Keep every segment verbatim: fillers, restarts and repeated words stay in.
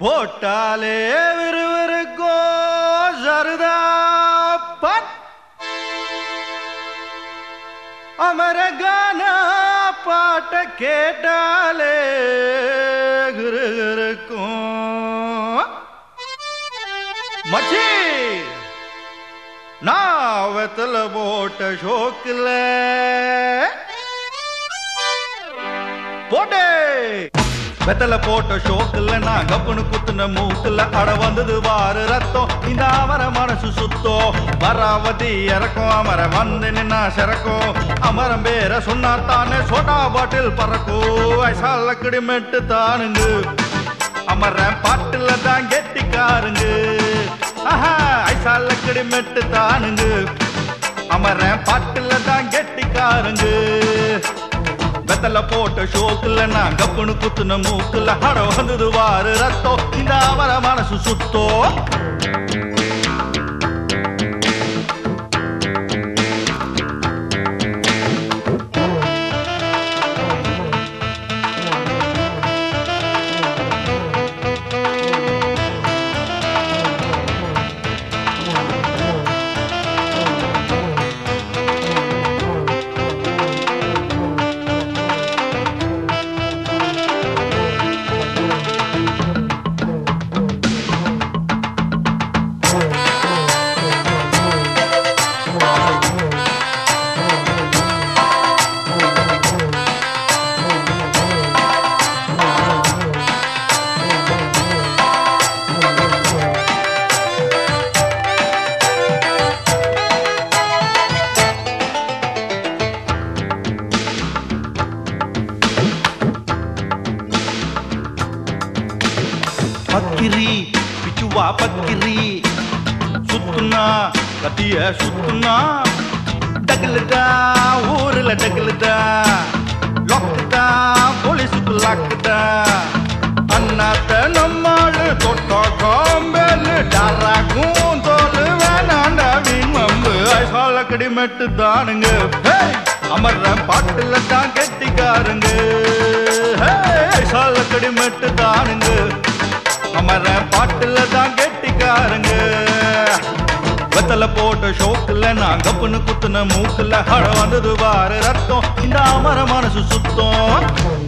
போட்டாலே விறுவிறுக்கோ சருதாப்பன் அமரகான பாட்ட கேட்டாலே கிருகிருக்கும் மச்சி நான் வெத்தல போட்ட ஷோக்கில் போட்டே வெத்தல போட்ட ஷோக்கில் நான் கப்புனு குத்துன மூக்குல அட வந்தது வாரு ரத்தம் இந்த அமர மனசு சுத்தோ வராவதி இறக்கும் அமர வந்து நின்னா சிறக்கும் அமரம் பேர சொன்னா தானே சோடா பாட்டில் பறக்கும் ஐசால கிடிமெட்டு தானுங்க அமர பாட்டுல தான் கெட்டிக்காருங்க ஆஹா ஐசால கிடிமெட்டு தானுங்க அமர பாட்டுல தான் கெட்டிக்காருங்க வெத்தல போட்ட ஷோக்குல நான் கப்புனு குத்துன மூக்குல அட வந்தது வாரு ரத்தம் இந்த அவர மனசு சுத்தோ பக்கிரி பிச்சுவா பக்கிரி சுத்துனா கத்திய சுத்துனா டகுலுதா ஊருல டகுலுதா லொக்குதா போலீஸுக்கு லாக்குதா அண்ணாத்த நம்மாளு தொட்டா காம்பேலு டாராக்கும் தோலு வேணாண்டா வீமம்பு ஐசால கடிமெட்டு தானுங்க அமர்ற பாட்டுல தான் கெட்டிக்காருங்க ஐசால கடிமெட்டு தானுங்க அமர பாட்டுல தான் கெட்டிக்காரங்க வெத்தல போட்ட ஷோக்குல நான் கப்புனு குத்துன மூக்குல அட வந்தது வாரு ரத்தம் இந்த அமர மனசு சுத்தம்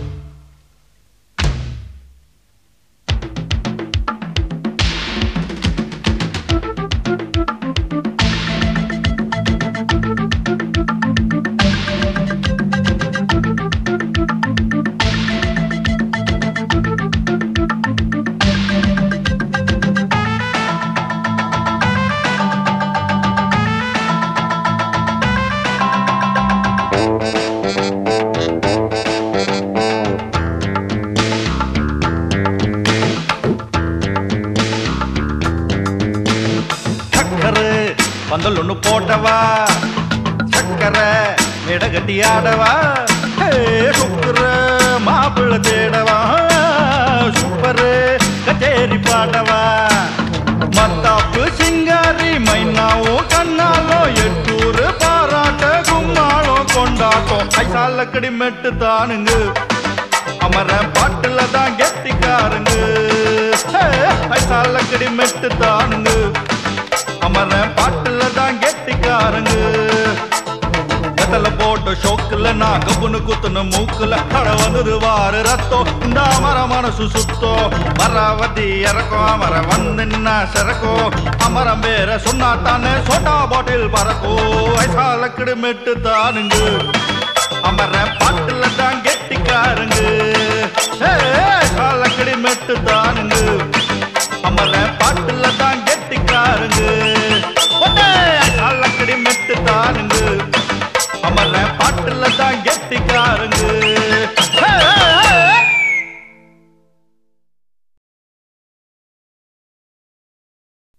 பந்தல் ஒண்ணு போட்டவா சக்கர இடகட்டி ஆடவா சுக்கர மாப்பிள்ள தேடவா சூப்பரு கச்சேரி பாடவா மத்தாப்பு சிங்காரி மைனாவும் கண்ணாலோ எட்டூரு பாராட்ட கும்மாளம் கொண்டாட்டம் ஐசால கடிமெட்டு தானுங்க அமர பாட்டுல தான் கெட்டிக்காருங்க ஐசால கடிமெட்டு தானுங்க அமர பாட்டுல தான் கெட்டிக்காரங்க வெத்தல போட்ட ஷோக்குல நான் கப்புனு குத்துன மூக்குல அட வந்தது வாரு ரத்தம் இந்த அமர மனசு சுத்தோ வராவதி இறக்கும் அமர வந்து நின்னா சிறக்கும் அமரம் பேர சொன்னா தானே சோட்டா பாட்டில் பறக்கும் ஐசால கிடிமெட்டு தானுங்க அமர பாட்டுல தான் கெட்டிக்காரங்க ஐசால கிடிமெட்டு